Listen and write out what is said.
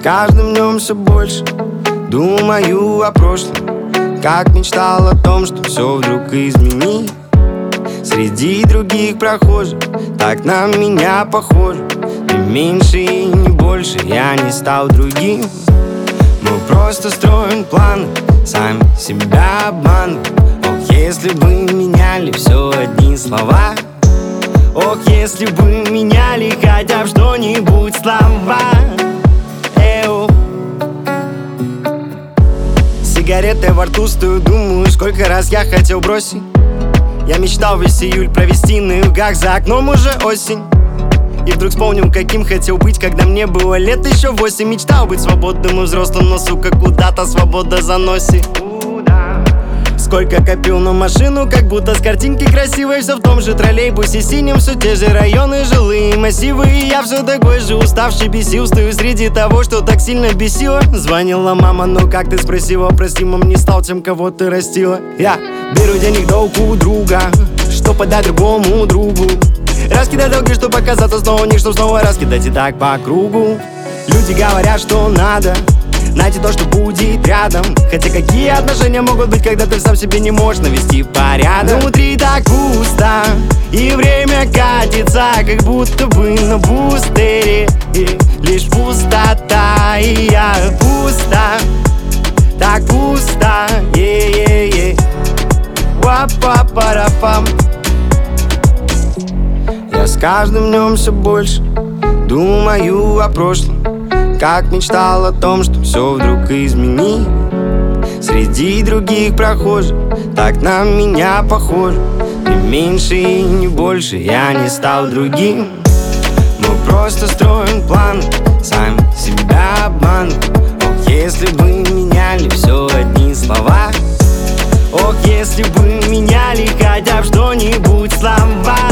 каждым днем все больше думаю о прошлом, как мечтал о том, что все вдруг изменить. Среди других прохожих так на меня похожи. Не меньше и не больше, я не стал другим. Мы просто строим планы, сами себя обманываем. Ох, если бы меняли все одни слова. Ох, если бы меняли хотя бы что-нибудь слова. Сигареты во рту стою, думаю, сколько раз я хотел бросить. Я мечтал весь июль провести на югах, за окном уже осень. И вдруг вспомнил, каким хотел быть, когда мне было лет еще 8. Мечтал быть свободным и взрослым, но, сука, куда-то свобода заносит. Сколько копил на машину, как будто с картинки красивой. Все в том же троллейбусе синем, все те же районы, жилые массивы. И я все такой же уставший, бесил. Стою среди того, что так сильно бесило. Звонила мама, но как ты спросила? Прости, мам, не стал тем, кого ты растила. Я беру денег долг у друга, что подать другому другу. Раскидать долги, чтобы оказаться снова не, чтоб снова раскидать и так по кругу. Люди говорят, что надо найти то, что будет рядом. Хотя какие отношения могут быть, когда ты сам себе не можешь навести порядок? Внутри так пусто, и время катится, как будто бы на бустере. И лишь пустота, и я пусто, так пусто, е-е-е. Ва-па-па-ра-пам. Я с каждым днем все больше думаю о прошлом, как мечтал о том, что все вдруг изменить. Среди других прохожих так на меня похожи. Не меньше и не больше, я не стал другим. Мы просто строим планы, сами себя обманываем. Ох, если бы меняли все одни слова. Ох, если бы меняли хотя бы что-нибудь слова.